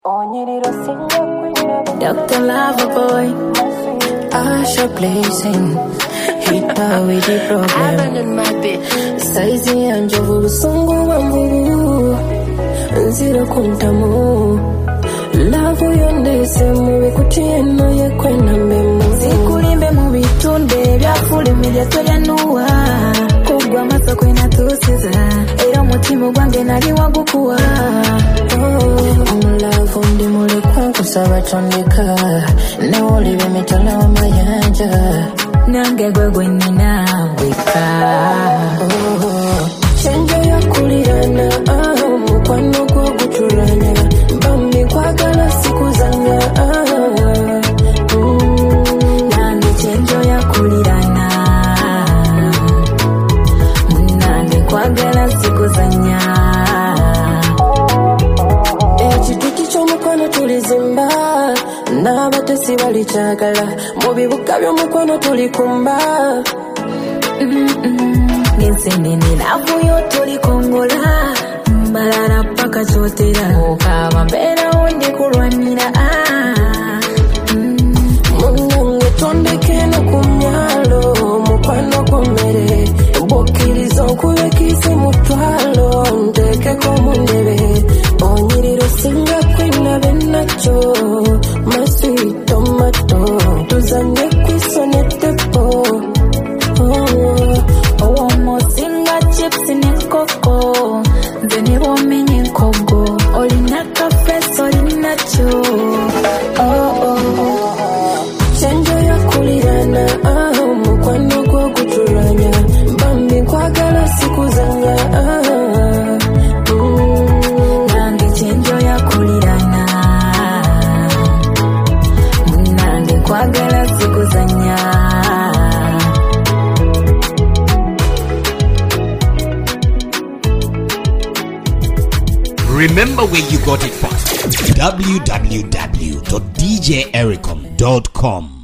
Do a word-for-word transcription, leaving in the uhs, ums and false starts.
Doctor Loverboy, Asha blazing, hit her with the problem. Abandon my bitch. Saizi ya njovu sungu wa mbugu, nzira kuntamu. Love yonde semu kutieno ye kwena memu. Sikulimbe mu bitunde byafule media toyanua. Kugwa maso kwena tusiza. Era mutima gwange nali wagukuwa. Omulavu ndi mule kwangu sabatondeka. Neoli bemitala wa mayanja. Nange gwe gwe nina weka. Chenjo ya kulirana, mukwano gwo guturanya. Bambi kwagala sikuzanya. Nange chenjo ya kulirana. Nange kwagala sikuzanya. Ekituki ky'omukwano tulizimba. N'abatesi balikyagala. Mu bibuga by'omukwano tulikumba. Nensendeni lavu yo tulikongola. Mbalala paka chotera. Okaba mbera onde kulwanira. Munange tondeke no kumyalo. Mukwano kumere. Bokiriza okubekise mutwalo. Ndeke ko mundebe. Onyiriro singa kwina benacho. My sweet tomato. Tuzanye kwisoneteko. Oh, mosinga chips ne koko. Zene womenye kogo. Olina kafe olina cho. Oh oh. Chenjo ya kulirana, ah, mukwano gwo guturanya. Bambi kwagala sikuzanya. Ah, mm. Nange chenjo ya kulirana. Nange kwagala sikuzanya. Remember where you got it from. w w w dot d j ericom dot com